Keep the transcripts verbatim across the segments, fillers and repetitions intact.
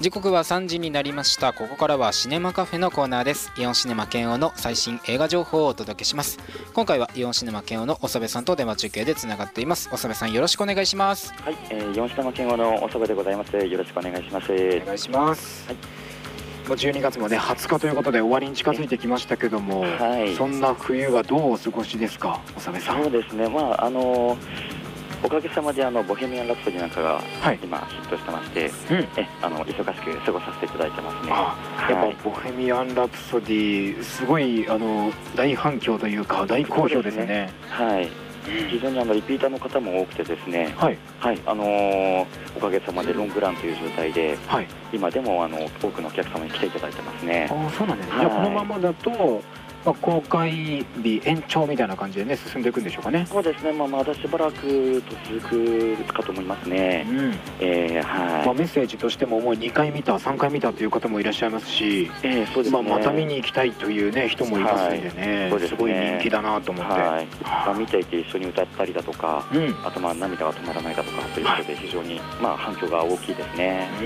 時刻はさんじになりました。ここからはシネマカフェのコーナーです。イオンシネマ剣王の最新映画情報をお届けします。今回はイオンシネマ剣王の長部さんと電話中継でつながっています。長部さん、よろしくお願いします。 はい、えー、イオンシネマ剣王の長部でございます。よろしくお願いします。 お願いします。はい、もうじゅうにがつもねはつかということで終わりに近づいてきましたけども、はい、そんな冬はどうお過ごしですか、長部さん。 そうですね、まああのーおかげさまであのボヘミアン・ラプソディなんかが今ヒットしてまして、はい、えあの忙しく過ごさせていただいてますね。 あ、はい、やっぱボヘミアン・ラプソディすごいあの大反響というか大好評ですね。 ですね、はい、非常にあのリピーターの方も多くてですね、 はい、 はい、あのー、おかげさまでロングランという状態で、はい、今でもあの多くのお客様に来ていただいてますね。 あ、そうなんですね。はい、じゃあこのままだとまあ、公開日延長みたいな感じでね進んでいくんでしょうかね。 そうですね、まあ、まだしばらくと続くかと思いますね。うん、えーはい、 まあ、メッセージとしてももうにかい見たさんかい見たという方もいらっしゃいますし、 えーそうですね、 まあ、また見に行きたいという、ね、人もいますんでね、はい、すごい人気だなと思って、 はい、まあ、見ていて一緒に歌ったりだとか、うん、あとまあ涙が止まらないだとかということで非常に、まあ、反響が大きいですね。うん、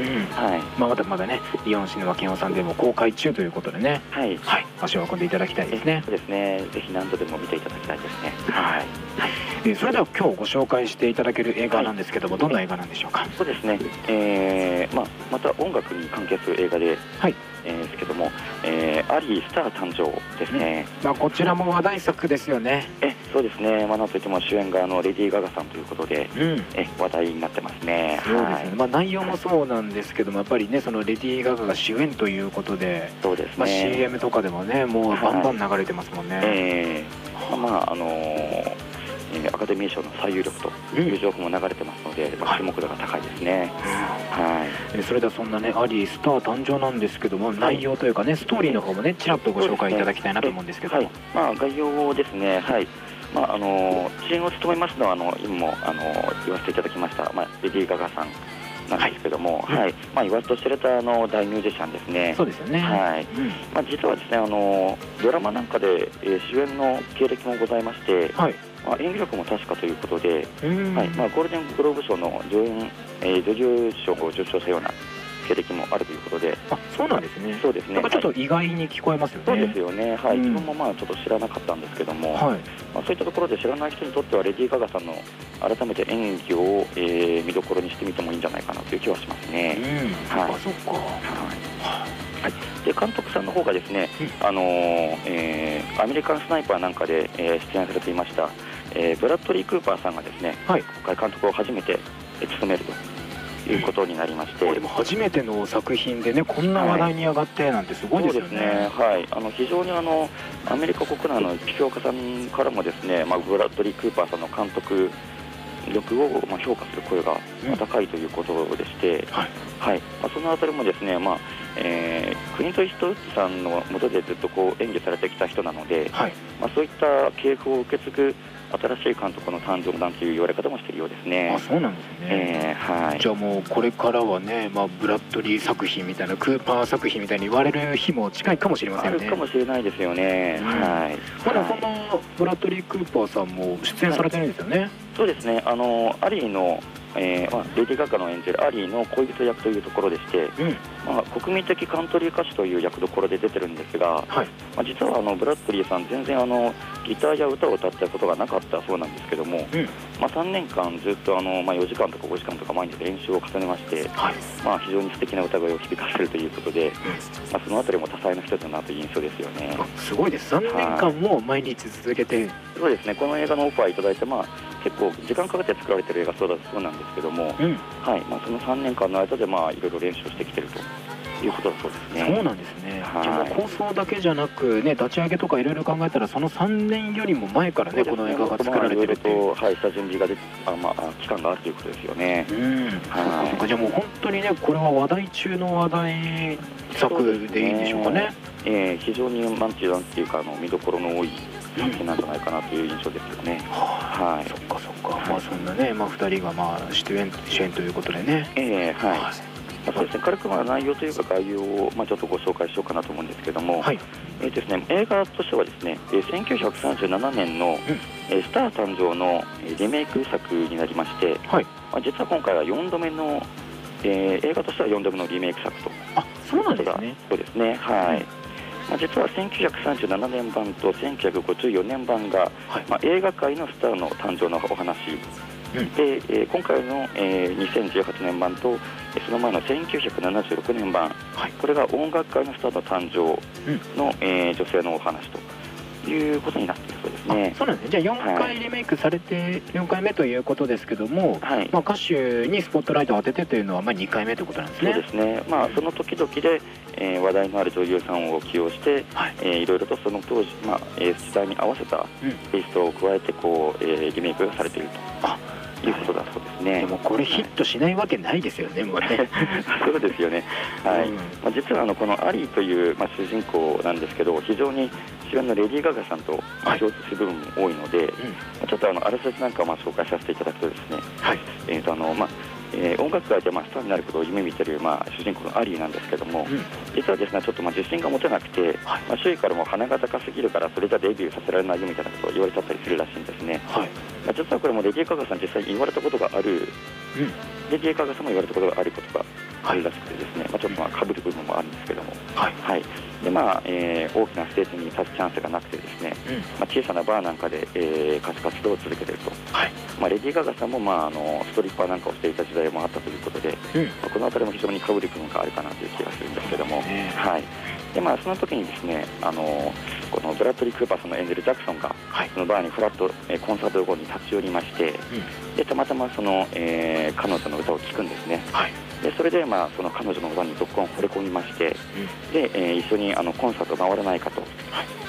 はい、 まあ、まだまだねイオンシネマ剣王さんでも公開中ということでね、はい、はい、足を運んでいただきたいですね。 そうですね、ぜひ何度でも見ていただきたいですね。はい、はい、 えー、それでは今日ご紹介していただける映画なんですけども、はい、どんな映画なんでしょうか。 そうですね、えーまあ、また音楽に関係する映画で、はい、えー、ですけども、えー、アリー・スター誕生ですね。 うん、まあ、こちらも話題作ですよね。 えそうですね、まあ、なんといっても主演があのレディー・ガガさんということで、うん、え話題になってますね。 そうですね、はい、まあ、内容もそうなんですけども、やっぱりねそのレディー・ガガが主演ということで、 そうですね、 まあ、シーエム とかでもねもうバンバン流れてますもんね。はい、 えー、まああのーアカデミー賞の最有力という情報も流れてますので、うん、注目度が高いですね。 はい、それではそんなねアリー・スター誕生なんですけども、内容というかねストーリーの方もねちらっとご紹介いただきたいなと思うんですけども、はい、 まあ、概要ですね。はい、まああの主演を務めますのはあの今もあの言わせていただきました、まあ、レディー・ガガさんなんですけども、はい、はい、まあ、言わずと知れたあの大ミュージシャンですね。 そうですよね。はい、うん、 まあ、実はですねあのドラマなんかで、えー、主演の経歴もございまして、はい、まあ、演技力も確かということで、はい、まあ、ゴールデングローブ賞の女演、えー、女優賞を受賞したような経歴もあるということで。 あ、そうなんですね。 そうですね。 なんかちょっと意外に聞こえますよね。 そうですよね。はい、自分もまあちょっと知らなかったんですけども、はい、まあ、そういったところで知らない人にとってはレディー・ガガさんの改めて演技を、えー、見どころにしてみてもいいんじゃないかなという気はしますね。 うん、はい、あ、そっか。はい、 はい、で監督さんの方がですね、うん、あのーえー、アメリカンスナイパーなんかで、えー、出演されていました、えー、ブラッドリー・クーパーさんがですね、はい、今回監督を初めて、えー、務めるということになりまして、うん、 でも初めての作品でねこんな話題に上がってなんてすごいですよね。 はい、そうですね、はい、あの非常にあのアメリカ国内の評価さんからもですね、まあ、ブラッドリー・クーパーさんの監督力をまあ評価する声が高いということでして、うん、はい、はい、まあ、そのあたりもですね、まあえー、クリント・イーストウッドさんの下でずっとこう演技されてきた人なので、はい、まあ、そういった系譜を受け継ぐ新しい監督の誕生なんていう言われ方もしているようですね。 あ、そうなんですね。 えーはい、 じゃあもうこれからはね、まあ、ブラッドリー作品みたいなクーパー作品みたいに言われる日も近いかもしれませんね。 あるかもしれないですよね。うん、はい、 まだそのブラッドリー・クーパーさんも出演されてるんですよね。はい、 そうですね、あのアリーのえーまあ、レディー・ガガの演じるアリーの恋人役というところでして、うん、まあ、国民的カントリー歌手という役どころで出てるんですが、はい、まあ、実はあのブラッドリーさん全然あのギターや歌を歌ったことがなかったそうなんですけども、うん、まあ、さんねんかんずっとあの、まあ、よじかんとかごじかんとか毎日練習を重ねまして、はい、まあ、非常に素敵な歌声を響かせるということで、うん、まあ、そのあたりも多彩な人だなという印象ですよね。 すごいです。さんねんかんも毎日続けて。 そうですね、この映画のオファーいただいて、まあ、結構時間かけて作られてる映画そうだそうなんですけども、うん、はい、まあ、そのさんねんかんの間でまあいろいろ練習してきてるということだそうですね。 そうなんですね。はい、じゃあ構想だけじゃなく、ね、立ち上げとかいろいろ考えたらそのさんねんよりも前からね、この映画が作られてるっていう、 まあ、はい、下準備がであ、まあ、期間があるということですよね。うん、 はい、そうか、じゃあもう本当にねこれは話題中の話題作でいいんでしょうかね。 えー、非常になんていうなんていうかあの見どころの多い作品なんじゃないかなという印象ですよね。 はい、そっかそっか、はい、まあそんなね、まあ、ふたりがまあ主演主演ということでね。 えー、はい、はい、そうですね、軽くまあ内容というか概要をまあちょっとご紹介しようかなと思うんですけども、はい、えーですね、映画としてはですね、せんきゅうひゃくさんじゅうななねんの、うん、スター誕生のリメイク作になりまして、はい、まあ、実は今回はよんどめのえー、映画としてはよんどめのリメイク作と。 あ、そうなんですね。 そうですね、はい、うんまあ、実はせんきゅうひゃくさんじゅうななねん版とせんきゅうひゃくごじゅうよねん版が、はいまあ、映画界のスターの誕生のお話、うん、で、えー、今回の、えー、にせんじゅうはちねん版とその前のせんきゅうひゃくななじゅうろくねん版、はい、これが音楽界のスターの誕生の、うんえー、女性のお話ということになっているそうですね。 そうなんですね。じゃあよんかいリメイクされてよんかいめということですけども、はいまあ、歌手にスポットライトを当ててというのはまあにかいめということなんですね。 そうですね、まあ、その時々で、えー、話題のある女優さんを起用して、はいえー、いろいろとその当時、まあえー、時代に合わせたテイストを加えてこう、えー、リメイクされていると。あいうことだそうですね。 でもこれヒットしないわけないですよね、もうね。 そうですよね。はい。うん、まあ実はあのこのアリーという、まあ、主人公なんですけど、非常に主演のレディー・ガガさんと共通する部分も多いので、はいうん、ちょっとあのあらすじなんかをまあ紹介させていただくとですね。はい。えっとあのまあ。えー、音楽界でまあスターになることを夢見ているまあ主人公のアリーなんですけども、うん、実はですねちょっとまあ自信が持てなくて、はいまあ、周囲からも鼻が高すぎるからそれじゃデビューさせられないよみたいなことを言われちゃったりするらしいんですね、はいまあ、実はこれもレディー・ガガさん実際言われたことがある、うん、レディー・ガガさんも言われたことがあることがあるらしくてですね、まあ、ちょっとまあ被る部分もあるんですけども、はいはいでまあえー、大きなステージに立つチャンスがなくてですね、うんまあ、小さなバーなんかで、えー、活活動を続けていると、はいまあ、レディー・ガガさんも、まあ、あのストリッパーなんかをしていた時代もあったということで、うんまあ、この辺りも非常に被る部分があるかなという気がするんですけども、はいでまあ、その時にですねあのこのブラッドリー・クーパーさんの演じるジャクソンが、はい、そのバーにフラッと、えー、コンサート後に立ち寄りまして、うん、でたまたまその、えー、彼女の歌を聴くんですね、はいでそれで、まあ、その彼女の歌にどっこん惚れ込みまして、うん、でえー、一緒にあのコンサート回らないかと、はい、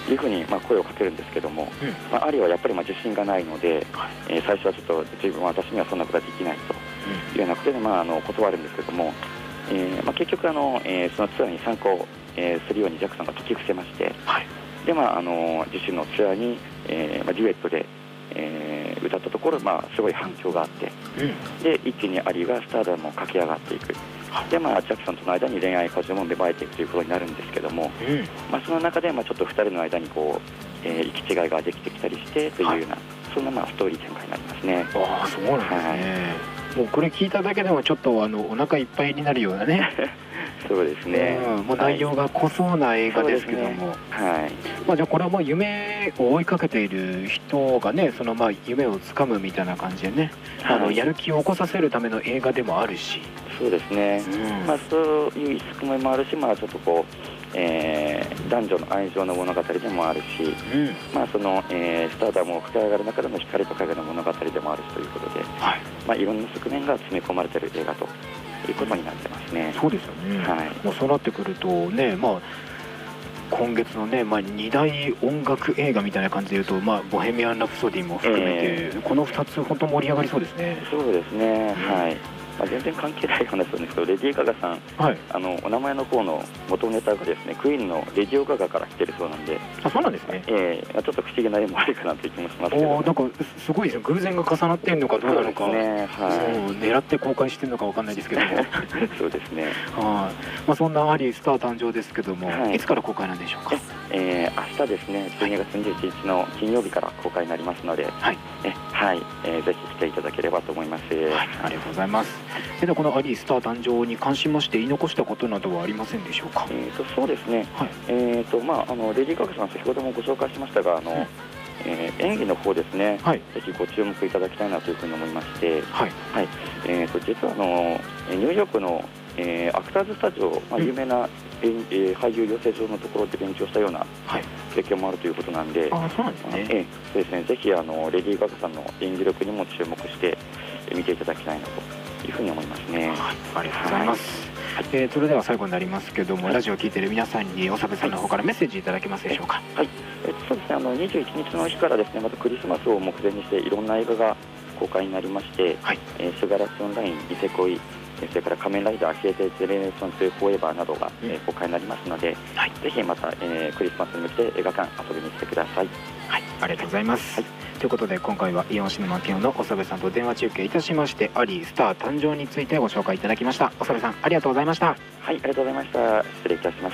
いうふうに、まあ、声をかけるんですけども、うんまあ、アリはやっぱりまあ自信がないので、はいえー、最初はちょっと自分は私にはそんなことはできないというようなことで、まあ、あの断るんですけども、えーまあ、結局あの、えー、そのツアーに参加を、えー、するようにジャクソンが解き伏せまして、はいでまあ、あの自身のツアーに、えーまあ、デュエットでえー、歌ったところ、まあ、すごい反響があって、うん、で一気にアリーがスターダムを駆け上がっていくで、まあ、ジャクソンとの間に恋愛風も芽生えていくということになるんですけども、うんまあ、その中で、まあ、ちょっとふたりの間にこう、えー、行き違いができてきたりしてというような、はい、そんな、まあ、ストーリー展開になりますね。 ああ、そうなんですね、はい、もうこれ聞いただけでもちょっとあのお腹いっぱいになるようなねそうですね、 うん、もう内容が濃そうな映画ですけども、はいはいまあ、じゃあこれはもう夢を追いかけている人がねそのまあ夢をつかむみたいな感じでね、はい、あのやる気を起こさせるための映画でもあるしそうですね、うんまあ、そういう側面もあるし、まあ、ちょっとこう、えー、男女の愛情の物語でもあるし、うんまあそのえー、スターダムを駆け上がる中での光と影の物語でもあるしということで、はいまあ、いろんな側面が詰め込まれている映画ということになってますね。 そうですよね、はい、もうそうなってくるとね、まあ、今月のね、まあ、に大音楽映画みたいな感じでいうと、まあ、ボヘミアン・ラプソディも含めて、えー、このふたつ本当盛り上がりそうですね。 そうですね、うん、はいまあ、全然関係ない話なんですけどレディー・ガガさん、はい、あのお名前の方の元ネタがですねクイーンのレディオ・ガガから来てるそうなんであそうなんですね、 えー、ちょっと不思議な絵もあるかなという気もしますけどおなんかすごいですね偶然が重なっているのかどうなのか、ねはい、狙って公開してるのか分かんないですけどもそうですね、 はいまあ、そんなアリースター誕生ですけども、はい、いつから公開なんでしょうか。 えー、明日ですねじゅうにがつにじゅういちにちの金曜日から公開になりますので、はいえはいえー、ぜひ来ていただければと思います、はい、 ありがとうございます。ではこのアリースター誕生に関しまして言い残したことなどはありませんでしょうか。 えーとそうですね、はいえーとまあ、あのレディー・ガガさん先ほどもご紹介しましたがあの、うんえー、演技の方ですね、はい、ぜひご注目いただきたいなというふうに思いまして、はいはいえー、と実はあのニューヨークの、えー、アクターズスタジオ、まあ、有名な、うんえー、俳優養成所のところで勉強したような経験もあるということなんで、 あそうなんですね、 えー、そうですねぜひあのレディー・ガガさんの演技力にも注目して見ていただきたいなというふうに思いますね。はい、 ありがとうございます。はいえー、それでは最後になりますけども、はい、ラジオを聞いている皆さんに長部さんの方からメッセージいただけますでしょうか。 はい、えー、そうですねあのにじゅういちにちの日からですねまたクリスマスを目前にしていろんな映画が公開になりまして、はいえー、シュガーラッシュオンライン、ニセ恋、それから仮面ライダーヒエテジェネレーションツーフォーエバーなどが、うんえー、公開になりますので、はい、ぜひまた、えー、クリスマスに向けて映画館遊びに来てください。 はい、ありがとうございます。はいということで今回はイオンシネマケオの長部さんと電話中継いたしましてアリースター誕生についてご紹介いただきました。長部さんありがとうございました。 はいありがとうございました。失礼いたします。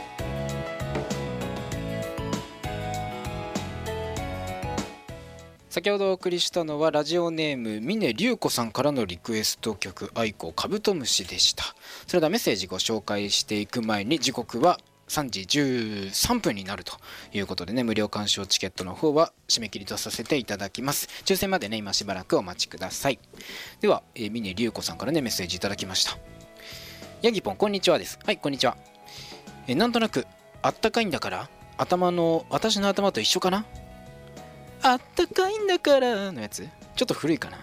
そ先ほどお送りしたのはラジオネーム峰龍子さんからのリクエスト曲愛子カブトムシでした。それではメッセージご紹介していく前に、時刻はさんじじゅうさんぷんになるということでね、無料鑑賞チケットの方は締め切りとさせていただきます。抽選までね今しばらくお待ちください。では、えー、峰龍子さんからねメッセージいただきました。ヤギポンこんにちはです。はい、こんにちは。えー、なんとなくあったかいんだから頭の私の頭と一緒かな。あったかいんだからのやつ、ちょっと古いかな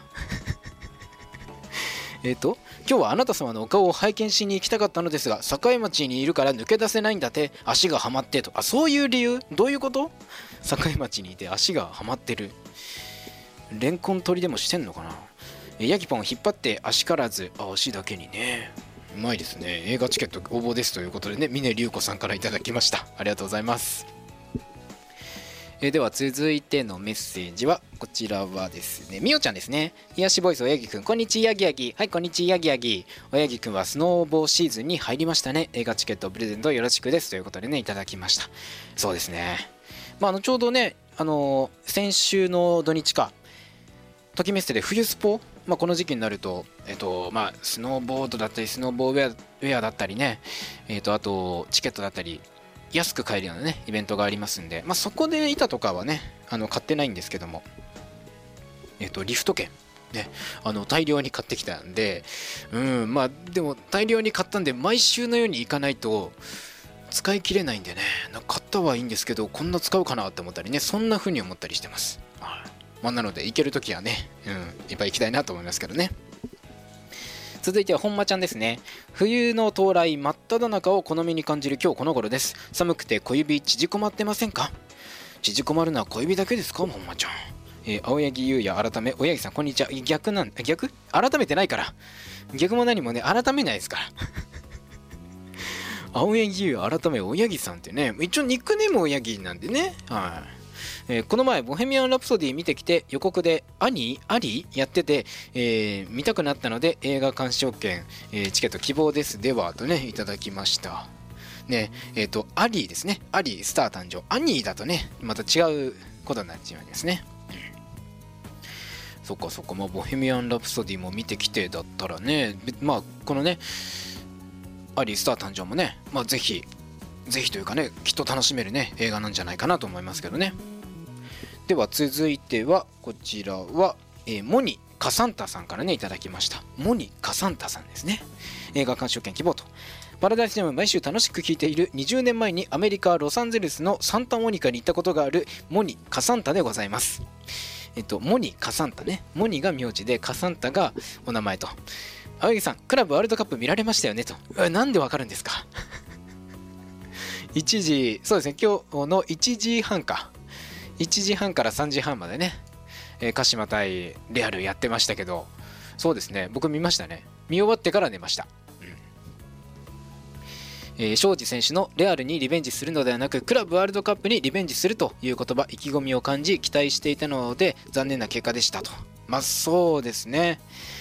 えっと今日はあなた様のお顔を拝見しに行きたかったのですが、境町にいるから抜け出せないんだって、足がはまってと。あ、そういう理由？どういうこと？境町にいて足がはまってる。レンコン取りでもしてんのかな。えヤギポン引っ張って足からず、あ、足だけにね。うまいですね。映画チケット応募ですということでね、峰龍子さんからいただきました。ありがとうございます。えー、では続いてのメッセージはこちらはですね、みおちゃんですね。癒しボイスおやぎくん、こんにちはヤギヤギ。はい、こんにちはヤギヤギ。おやぎくんはスノーボーシーズンに入りましたね。映画チケットプレゼントよろしくですということでねいただきました。そうですね、まあ、あのちょうどね、あのー、先週の土日かときメッセで冬スポ、まあ、この時期になると、えっとまあ、スノーボードだったりスノーボーウェア、ウェアだったりね、えっとあとチケットだったり安く買えるようなねイベントがありますんで、まあ、そこで板とかはねあの買ってないんですけども、えっとリフト券ね、あの大量に買ってきたんで、うんまあでも大量に買ったんで毎週のように行かないと使い切れないんでね、買ったはいいんですけどこんな使うかなって思ったりね、そんな風に思ったりしてます。まあ、なので行けるときはね、うん、いっぱい行きたいなと思いますけどね。続いては本間ちゃんですね。冬の到来真っ只中を好みに感じる今日この頃です。寒くて小指縮こまってませんか？縮こまるのは小指だけですか本間ちゃん。えー、青柳優也改めおやぎさんこんにちは。逆なん逆改めてないから、逆も何もね改めないですから青柳優也改めおやぎさんってね、一応ニックネームおやぎなんでね、はい、えー、この前ボヘミアン・ラプソディ見てきて予告でアニーアリーやってて、えー、見たくなったので映画鑑賞券、えー、チケット希望ですではとねいただきましたね。えっ、ー、とアリーですね。アリースター誕生。アニーだとねまた違うことになっちゃいますね、うん、そっかそっか。まあボヘミアン・ラプソディも見てきてだったらね、まあこのねアリースター誕生もね、まあぜひぜひというかねきっと楽しめるね映画なんじゃないかなと思いますけどね。では続いてはこちらは、えー、モニカサンタさんからねいただきました。モニカサンタさんですね。映画鑑賞券希望と。パラダイスジャム毎週楽しく聴いているにじゅうねんまえにアメリカロサンゼルスのサンタモニカに行ったことがあるモニカサンタでございます。えっとモニカサンタね、モニが名字でカサンタがお名前と。青柳さんクラブワールドカップ見られましたよねと。なんでわかるんですかいちじ、そうですね、今日のいちじはんかいちじはんからさんじはんまでね、えー、鹿島対レアルやってましたけど、そうですね僕見ましたね。見終わってから寝ました、うん。えー、庄司選手のレアルにリベンジするのではなくクラブワールドカップにリベンジするという言葉、意気込みを感じ期待していたので残念な結果でしたと。まあそうですね、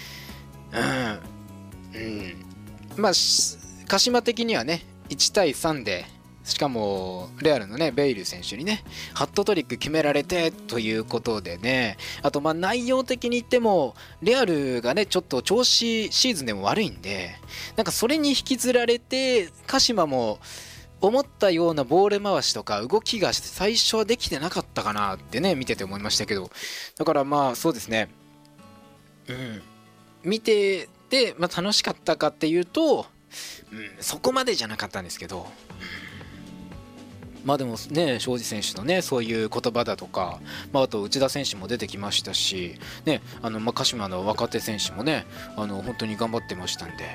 うん、うん、まあ鹿島的にはねいちたいさんで、しかもレアルのねベイル選手にねハットトリック決められてということでね、あとまあ内容的に言ってもレアルがねちょっと調子シーズンでも悪いんで、なんかそれに引きずられて鹿島も思ったようなボール回しとか動きが最初はできてなかったかなってね見てて思いましたけど、だからまあそうですね、うん見てて、まあ、楽しかったかっていうと、うん、そこまでじゃなかったんですけど、うんまあでもね、庄司選手のねそういう言葉だとか、まあ、あと内田選手も出てきましたし、ね、あのまあ鹿島の若手選手もねあの本当に頑張ってましたんで、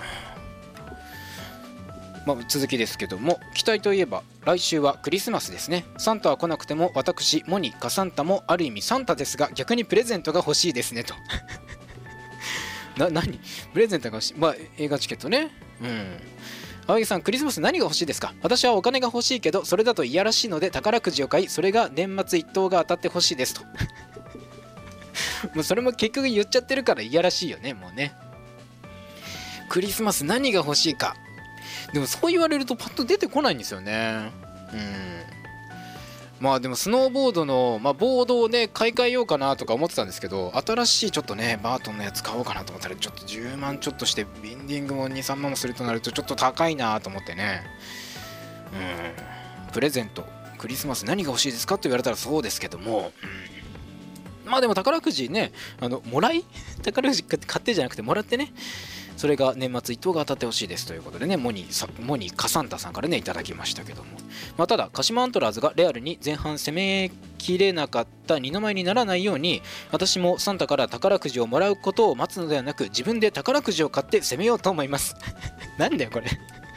まあ、続きですけども、期待といえば来週はクリスマスですね。サンタは来なくても私モニカサンタもある意味サンタですが逆にプレゼントが欲しいですねとな何プレゼントが欲しい、まあ映画チケットね、うん青柳さんクリスマス何が欲しいですか？私はお金が欲しいけどそれだといやらしいので宝くじを買い、それが年末一等が当たって欲しいですともうそれも結局言っちゃってるからいやらしいよねもうね。クリスマス何が欲しいか、でもそう言われるとパッと出てこないんですよね。 まあでもスノーボードの、まあ、ボードをね買い替えようかなとか思ってたんですけど、新しいちょっとねバートンのやつ買おうかなと思ったらちょっとじゅうまんちょっとしてビンディングもにさんまんもするとなるとちょっと高いなと思ってね。うん、プレゼントクリスマス何が欲しいですかと言われたらそうですけども、うん、まあでも宝くじね、あのもらい宝くじ買ってじゃなくてもらってね、それが年末一等が当たってほしいですということでね、モニーモニーカサンタさんからねいただきましたけども、まあ、ただ鹿島アントラーズがレアルに前半攻めきれなかった二の舞にならないように、私もサンタから宝くじをもらうことを待つのではなく自分で宝くじを買って攻めようと思いますなんだよこれ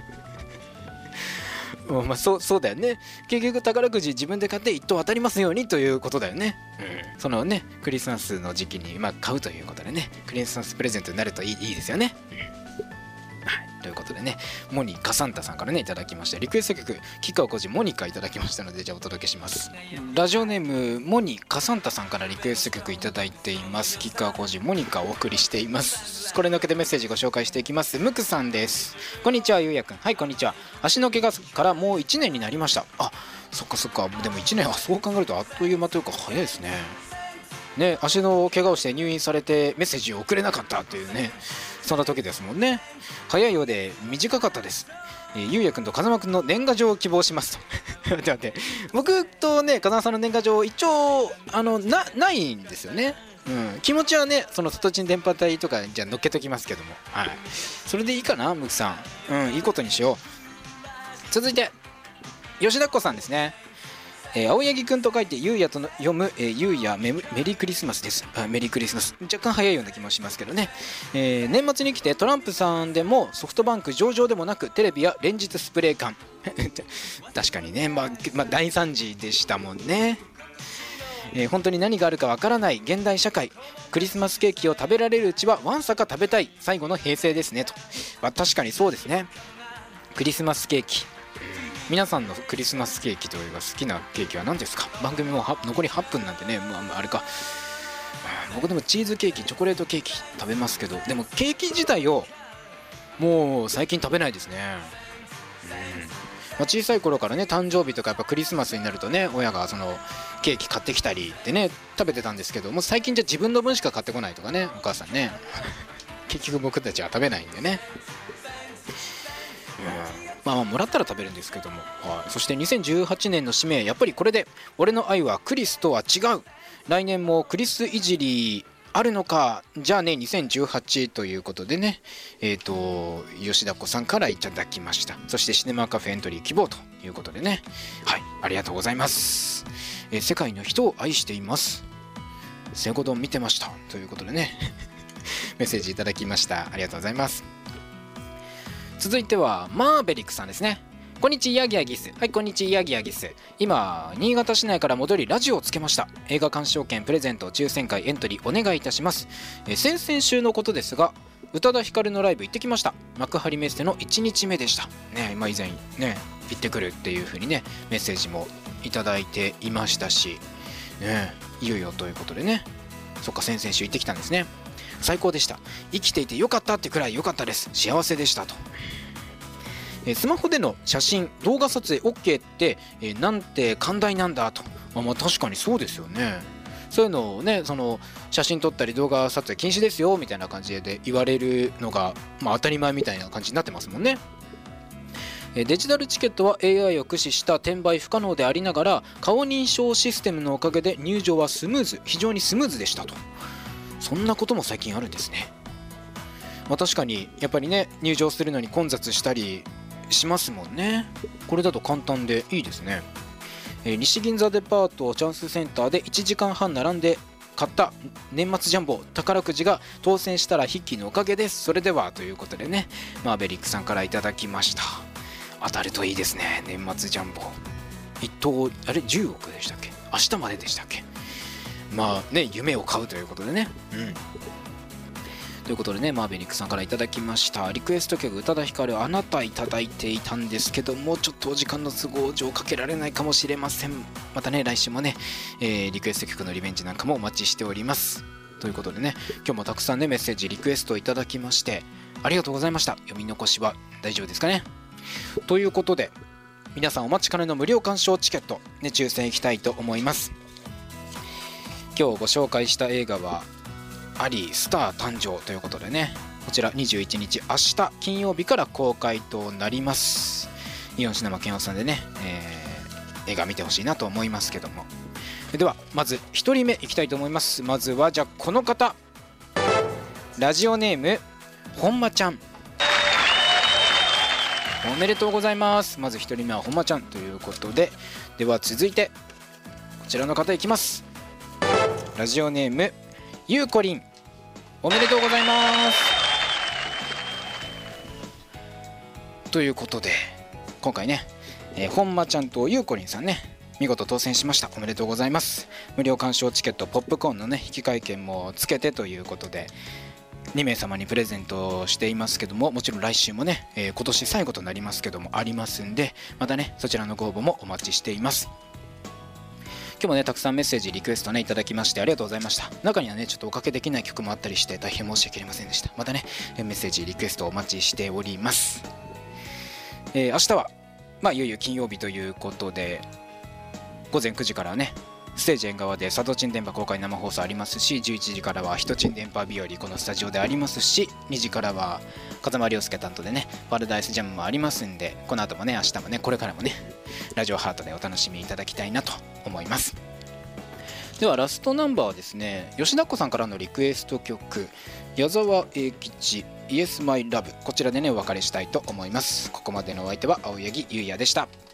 まあ、そう、そうだよね。結局宝くじ自分で買って一等当たりますようにということだよね、うん、そのねクリスマスの時期に、まあ、買うということでね、クリスマスプレゼントになるといい、いいですよね、うん、はい、ということでね、モニカサンタさんからねいただきました。リクエスト曲吉川晃司モニカいただきましたので、じゃあお届けします。ラジオネームモニカサンタさんからリクエスト曲いただいています。吉川晃司モニカをお送りしています。これのけでメッセージご紹介していきます。ムクさんです。こんにちはゆうやくん。はい、こんにちは。足の怪我からもういちねんになりました。あ、そっかそっか。でもいちねんはそう考えるとあっという間というか早いですね。ね、足の怪我をして入院されてメッセージを送れなかったというね、そんな時ですもんね。早いようで短かったです。えー、ゆうやくんと風間くんの年賀状を希望しますと待って待って、僕とね風間さんの年賀状一応あの な, ないんですよね、うん、気持ちはねその外地電波隊とかじゃ乗っけときますけども、はい、それでいいかなムクさん、うん、いいことにしよう。続いて吉田っ子さんですね。えー、青柳くんと書いてゆうやとの読む、えー、ゆうや メ, メリークリスマスです。あ、メリークリスマス若干早いような気もしますけどね、えー、年末に来てトランプさんでもソフトバンク上場でもなくテレビや連日スプレー缶確かにね、まあ、まあ大惨事でしたもんね。えー、本当に何があるかわからない現代社会、クリスマスケーキを食べられるうちはわんさか食べたい最後の平成ですねと、まあ、確かにそうですね。クリスマスケーキ、皆さんのクリスマスケーキというか好きなケーキは何ですか。番組も残りはっぷんなんてね、もうあれか、僕でもチーズケーキチョコレートケーキ食べますけど、でもケーキ自体をもう最近食べないですね、うん、まあ、小さい頃からね誕生日とかやっぱクリスマスになるとね親がそのケーキ買ってきたりでね食べてたんですけども、最近じゃ自分の分しか買ってこないとかね、お母さんね結局僕たちは食べないんでね、うん、まあまあもらったら食べるんですけども、はい、そしてにせんじゅうはちねんの使命、やっぱりこれで俺の愛はクリスとは違う、来年もクリスいじりあるのかじゃあねにせんじゅうはちということでね、えっと吉田子さんからいただきました。そしてシネマカフェエントリー希望ということでね、はい、ありがとうございます。えー、世界の人を愛しています、セゴドン見てましたということでねメッセージいただきました。ありがとうございます。続いてはマーベリックさんですね。こんにちはヤギヤギス。はい、こんにちはヤギヤギス。今新潟市内から戻りラジオをつけました。映画鑑賞券プレゼント抽選会エントリーお願いいたします。え先々週のことですが宇多田ヒカルのライブ行ってきました。幕張メッセのいちにちめでしたね。今以前ね行ってくるっていう風にねメッセージもいただいていましたしね、いよいよということでね、そっか先々週行ってきたんですね。最高でした。生きていてよかったってくらいよかったです。幸せでしたと。えスマホでの写真動画撮影 OK って、えー、なんて寛大なんだと。あ、まあ確かにそうですよね。そういうのをね、その写真撮ったり動画撮影禁止ですよみたいな感じで言われるのが、まあ、当たり前みたいな感じになってますもんね。デジタルチケットは エーアイ を駆使した転売不可能でありながら顔認証システムのおかげで入場はスムーズ、非常にスムーズでしたと。そんなことも最近あるんですね。まあ、確かにやっぱりね入場するのに混雑したりしますもんね。これだと簡単でいいですね。えー、西銀座デパートチャンスセンターでいちじかんはん並んで買った年末ジャンボ宝くじが当選したら筆記のおかげです。それではということでね、マーベリックさんからいただきました。当たるといいですね。年末ジャンボいっ等あれじゅうおくでしたっけ、明日まででしたっけ。まあね、夢を買うということでね、うんということでね、マーベリックさんからいただきました。リクエスト曲宇多田ヒカルあなたいただいていたんですけども、ちょっとお時間の都合上かけられないかもしれません。またね来週もね、えー、リクエスト曲のリベンジなんかもお待ちしております。ということでね、今日もたくさんねメッセージリクエストいただきましてありがとうございました。読み残しは大丈夫ですかね。ということで皆さんお待ちかねの無料鑑賞チケット、ね、抽選いきたいと思います。今日ご紹介した映画はアリースター誕生ということでね、こちらにじゅういちにち明日金曜日から公開となります。イオンシネマケンオさんでね、えー、映画見てほしいなと思いますけども、ではまずひとりめいきたいと思います。まずはじゃあこの方、ラジオネーム本間ちゃん、おめでとうございます。まずひとりめは本間ちゃんということで、では続いてこちらの方いきます。ラジオネームゆうこりん、おめでとうございます。ということで今回ね、えー、本間ちゃんとゆうこりんさんね、見事当選しました。おめでとうございます。無料鑑賞チケット、ポップコーンのね引換券もつけてということでにめいさまにプレゼントしていますけども、もちろん来週もね、えー、今年最後となりますけどもありますんで、またねそちらのご応募もお待ちしています。今日もねたくさんメッセージリクエストねいただきましてありがとうございました。中にはねちょっとおかけできない曲もあったりして大変申し訳ありませんでした。またねメッセージリクエストお待ちしております。えー、明日はまあいよいよ金曜日ということで、ごぜんくじからはねステージ縁側で佐渡珍電波公開生放送ありますし、じゅういちじからはひとちん電波日和このスタジオでありますし、にじからは風間亮介担当でねパラダイスジャムもありますんで、この後もね明日もねこれからもねラジオハートでお楽しみいただきたいなと思います。ではラストナンバーはですね、吉田っ子さんからのリクエスト曲、矢沢永吉イエスマイラブ、こちらでねお別れしたいと思います。ここまでのお相手は青柳優也でした。